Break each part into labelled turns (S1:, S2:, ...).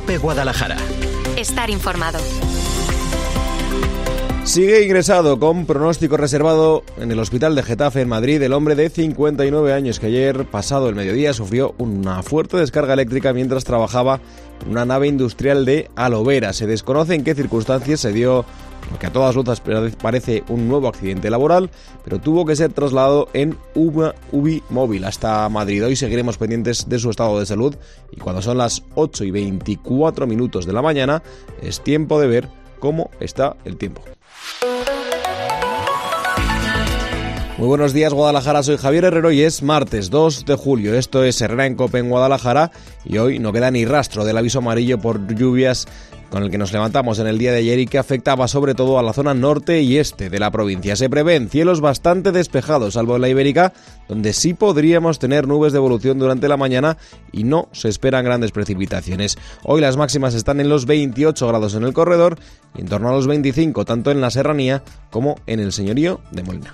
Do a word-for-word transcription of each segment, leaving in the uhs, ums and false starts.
S1: COPE Guadalajara.
S2: Estar informado.
S3: Sigue ingresado con pronóstico reservado en el hospital de Getafe en Madrid el hombre de cincuenta y nueve años que ayer pasado el mediodía sufrió una fuerte descarga eléctrica mientras trabajaba en una nave industrial de aloe vera. Se desconoce en qué circunstancias se dio lo que a todas luces parece un nuevo accidente laboral, pero tuvo que ser trasladado en U B I móvil hasta Madrid. Hoy seguiremos pendientes de su estado de salud y cuando son las ocho y veinticuatro minutos de la mañana es tiempo de ver cómo está el tiempo. Muy buenos días Guadalajara, soy Javier Herrero y es martes dos de julio. Esto es Herrera en COPE en Guadalajara y hoy no queda ni rastro del aviso amarillo por lluvias con el que nos levantamos en el día de ayer y que afectaba sobre todo a la zona norte y este de la provincia. Se prevén cielos bastante despejados, salvo en la Ibérica, donde sí podríamos tener nubes de evolución durante la mañana y no se esperan grandes precipitaciones. Hoy las máximas están en los veintiocho grados en el corredor y en torno a los veinticinco, tanto en la serranía como en el señorío de Molina.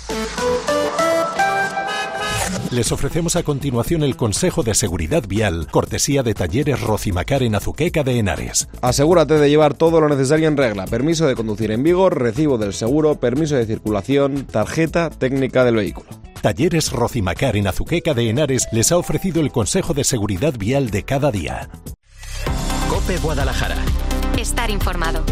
S4: Les ofrecemos a continuación el consejo de seguridad vial, cortesía de Talleres Rocimacar en Azuqueca de Henares.
S3: Asegúrate de llevar todo lo necesario en regla: permiso de conducir en vigor, recibo del seguro, permiso de circulación, tarjeta técnica del vehículo.
S4: Talleres Rocimacar en Azuqueca de Henares les ha ofrecido el consejo de seguridad vial de cada día.
S1: COPE Guadalajara.
S2: Estar informado.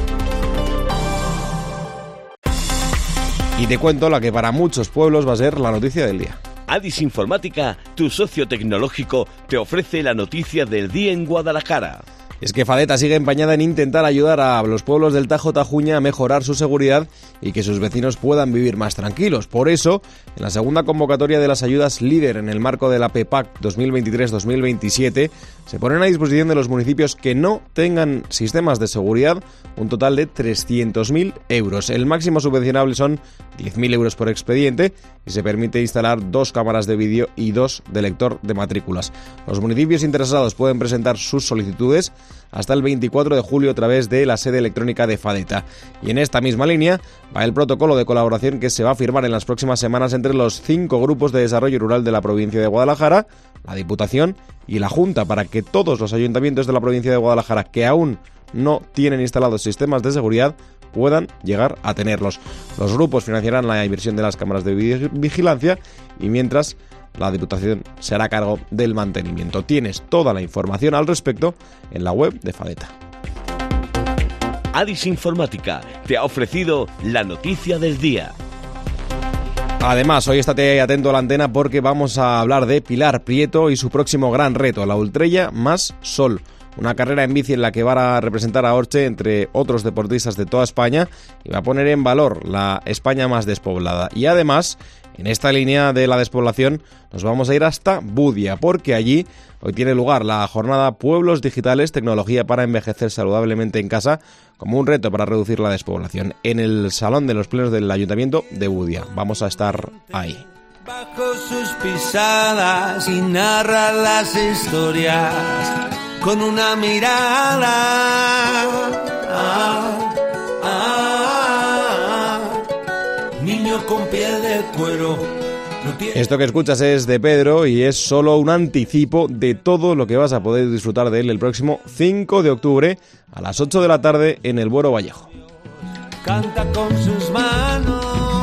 S3: Y te cuento la que para muchos pueblos va a ser la noticia del día.
S5: Adis Informática, tu socio tecnológico, te ofrece la noticia del día en Guadalajara.
S3: Es que Fadeta sigue empeñada en intentar ayudar a los pueblos del Tajo Tajuña a mejorar su seguridad y que sus vecinos puedan vivir más tranquilos. Por eso, en la segunda convocatoria de las ayudas líder en el marco de la P E P A C dos mil veintitrés dos mil veintisiete, se ponen a disposición de los municipios que no tengan sistemas de seguridad un total de trescientos mil euros. El máximo subvencionable son diez mil euros por expediente y se permite instalar dos cámaras de vídeo y dos de lector de matrículas. Los municipios interesados pueden presentar sus solicitudes hasta el veinticuatro de julio a través de la sede electrónica de Fadeta. Y en esta misma línea va el protocolo de colaboración que se va a firmar en las próximas semanas entre los cinco grupos de desarrollo rural de la provincia de Guadalajara, la Diputación y la Junta, para que todos los ayuntamientos de la provincia de Guadalajara que aún no tienen instalados sistemas de seguridad puedan llegar a tenerlos. Los grupos financiarán la inversión de las cámaras de vigilancia y mientras la Diputación se hará cargo del mantenimiento. Tienes toda la información al respecto en la web de Fadeta.
S5: Adis Informática te ha ofrecido la noticia del día.
S3: Además, hoy estate atento a la antena porque vamos a hablar de Pilar Prieto y su próximo gran reto, la Ultrella más Sol. Una carrera en bici en la que va a representar a Orche entre otros deportistas de toda España y va a poner en valor la España más despoblada. Y además, en esta línea de la despoblación nos vamos a ir hasta Budia, porque allí hoy tiene lugar la jornada Pueblos Digitales, tecnología para envejecer saludablemente en casa, como un reto para reducir la despoblación, en el Salón de los Plenos del Ayuntamiento de Budia. Vamos a estar ahí.
S6: Bajo sus pisadas y narra las historias con una mirada. Ah, ah, ah, niño con piel de cuero. No tiene...
S3: Esto que escuchas es de Pedro y es solo un anticipo de todo lo que vas a poder disfrutar de él el próximo cinco de octubre a las ocho de la tarde en el Buero Vallejo.
S6: Canta con sus manos.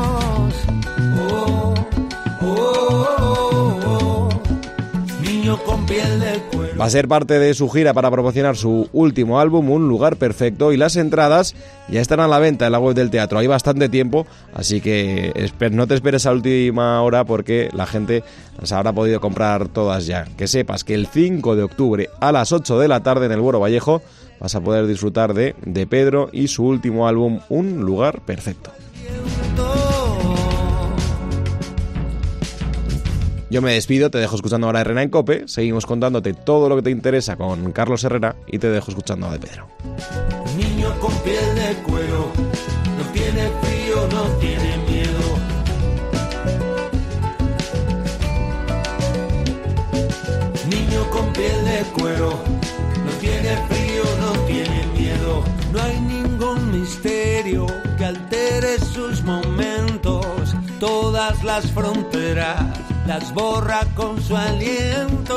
S6: Oh, oh, oh, oh, niño con piel de cuero.
S3: Va a ser parte de su gira para promocionar su último álbum, Un Lugar Perfecto, y las entradas ya están a la venta en la web del teatro. Hay bastante tiempo, así que no te esperes a última hora porque la gente las habrá podido comprar todas ya. Que sepas que el cinco de octubre a las ocho de la tarde en el Buero Vallejo vas a poder disfrutar de, de Pedro y su último álbum, Un Lugar Perfecto. Yo me despido, te dejo escuchando ahora Herrera en COPE, seguimos contándote todo lo que te interesa con Carlos Herrera y te dejo escuchando a de Pedro.
S6: Niño con piel de cuero, no tiene frío, no tiene miedo. Niño con piel de cuero, no tiene frío, no tiene miedo. No hay ningún misterio que altere sus momentos, todas las fronteras las borra con su aliento.